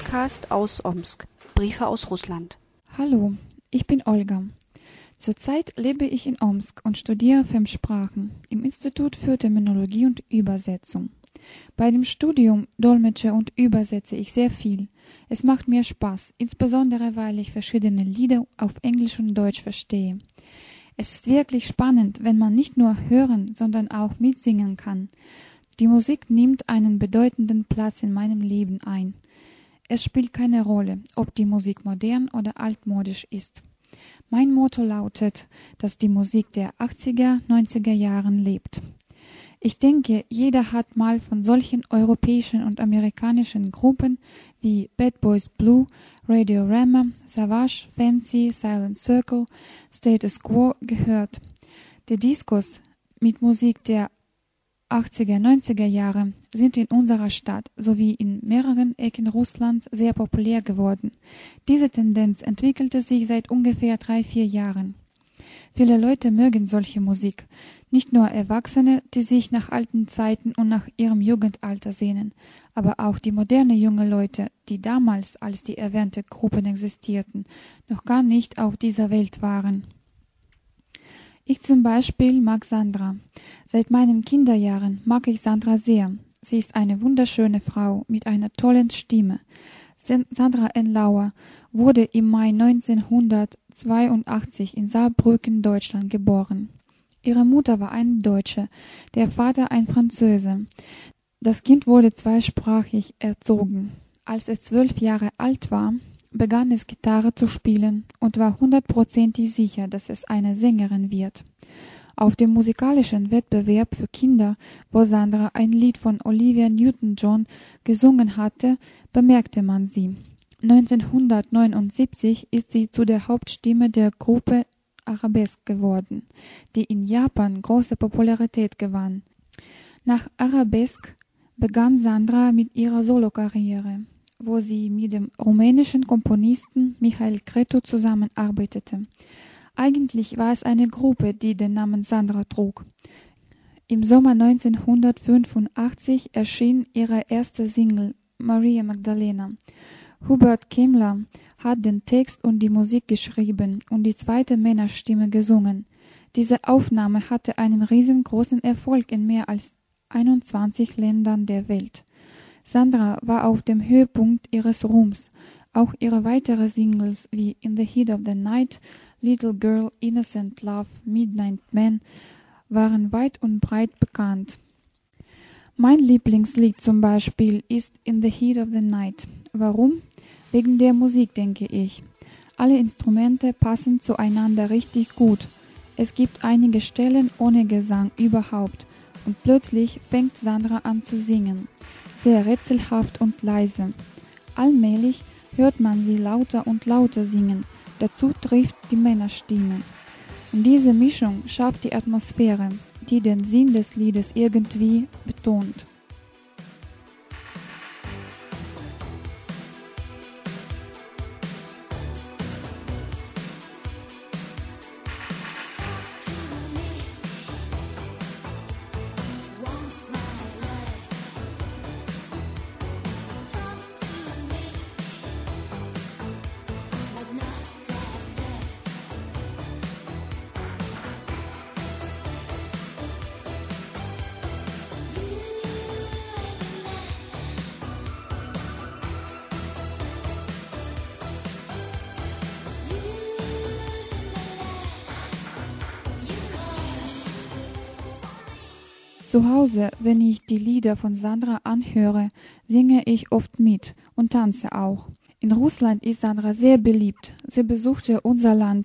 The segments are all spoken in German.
Podcast aus Omsk. Briefe aus Russland. Hallo, ich bin Olga. Zurzeit lebe ich in Omsk und studiere Fremdsprachen im Institut für Terminologie und Übersetzung. Bei dem Studium dolmetsche und übersetze ich sehr viel. Es macht mir Spaß, insbesondere weil ich verschiedene Lieder auf Englisch und Deutsch verstehe. Es ist wirklich spannend, wenn man nicht nur hören, sondern auch mitsingen kann. Die Musik nimmt einen bedeutenden Platz in meinem Leben ein. Es spielt keine Rolle, ob die Musik modern oder altmodisch ist. Mein Motto lautet, dass die Musik der 80er, 90er Jahren lebt. Ich denke, jeder hat mal von solchen europäischen und amerikanischen Gruppen wie Bad Boys Blue, Radiorama, Savage, Fancy, Silent Circle, Status Quo gehört. Die Discos mit Musik der 80er, 90er Jahre sind in unserer Stadt sowie in mehreren Ecken Russlands sehr populär geworden. Diese Tendenz entwickelte sich seit ungefähr 3-4 Jahren. Viele Leute mögen solche Musik, nicht nur Erwachsene, die sich nach alten Zeiten und nach ihrem Jugendalter sehnen, aber auch die moderne junge Leute, die damals, als die erwähnten Gruppen existierten, noch gar nicht auf dieser Welt waren. Ich zum Beispiel mag Sandra. Seit meinen Kinderjahren mag ich Sandra sehr. Sie ist eine wunderschöne Frau mit einer tollen Stimme. Sandra Enlauer wurde im Mai 1982 in Saarbrücken, Deutschland geboren. Ihre Mutter war eine Deutsche, der Vater ein Franzose. Das Kind wurde zweisprachig erzogen. Als es 12 Jahre alt war, begann es Gitarre zu spielen und war 100%ig sicher, dass es eine Sängerin wird. Auf dem musikalischen Wettbewerb für Kinder, wo Sandra ein Lied von Olivia Newton-John gesungen hatte, bemerkte man sie. 1979 ist sie zu der Hauptstimme der Gruppe Arabesque geworden, die in Japan große Popularität gewann. Nach Arabesque begann Sandra mit ihrer Solokarriere, wo sie mit dem rumänischen Komponisten Mihail Cretu zusammenarbeitete. Eigentlich war es eine Gruppe, die den Namen Sandra trug. Im Sommer 1985 erschien ihre erste Single Maria Magdalena. Hubert Kemmler hat den Text und die Musik geschrieben und die zweite Männerstimme gesungen. Diese Aufnahme hatte einen riesengroßen Erfolg in mehr als 21 Ländern der Welt. Sandra war auf dem Höhepunkt ihres Ruhms. Auch ihre weiteren Singles wie In the Heat of the Night, Little Girl, Innocent Love, Midnight Man waren weit und breit bekannt. Mein Lieblingslied zum Beispiel ist In the Heat of the Night. Warum? Wegen der Musik, denke ich. Alle Instrumente passen zueinander richtig gut. Es gibt einige Stellen ohne Gesang überhaupt. Und plötzlich fängt Sandra an zu singen. Sehr rätselhaft und leise. Allmählich hört man sie lauter und lauter singen. Dazu trifft die Männerstimme. Und diese Mischung schafft die Atmosphäre, die den Sinn des Liedes irgendwie betont. Zu Hause, wenn ich die Lieder von Sandra anhöre, singe ich oft mit und tanze auch. In Russland ist Sandra sehr beliebt. Sie besuchte unser Land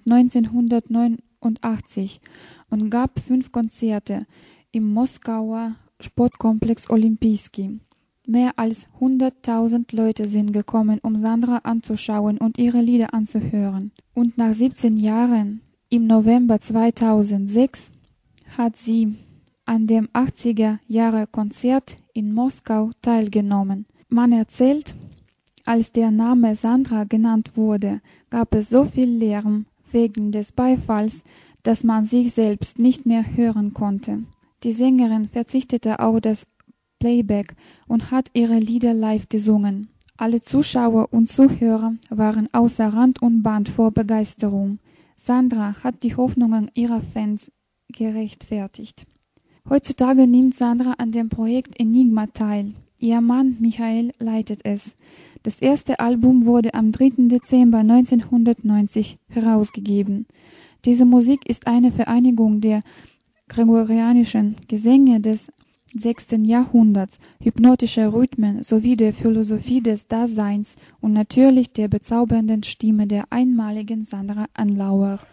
1989 und gab 5 Konzerte im Moskauer Sportkomplex Olympijski. Mehr als 100.000 Leute sind gekommen, um Sandra anzuschauen und ihre Lieder anzuhören. Und nach 17 Jahren, im November 2006, hat sie an dem 80er-Jahre-Konzert in Moskau teilgenommen. Man erzählt, als der Name Sandra genannt wurde, gab es so viel Lärm wegen des Beifalls, dass man sich selbst nicht mehr hören konnte. Die Sängerin verzichtete auf das Playback und hat ihre Lieder live gesungen. Alle Zuschauer und Zuhörer waren außer Rand und Band vor Begeisterung. Sandra hat die Hoffnungen ihrer Fans gerechtfertigt. Heutzutage nimmt Sandra an dem Projekt Enigma teil. Ihr Mann Michael leitet es. Das erste Album wurde am 3. Dezember 1990 herausgegeben. Diese Musik ist eine Vereinigung der gregorianischen Gesänge des 6. Jahrhunderts, hypnotischer Rhythmen sowie der Philosophie des Daseins und natürlich der bezaubernden Stimme der einmaligen Sandra Anlauer.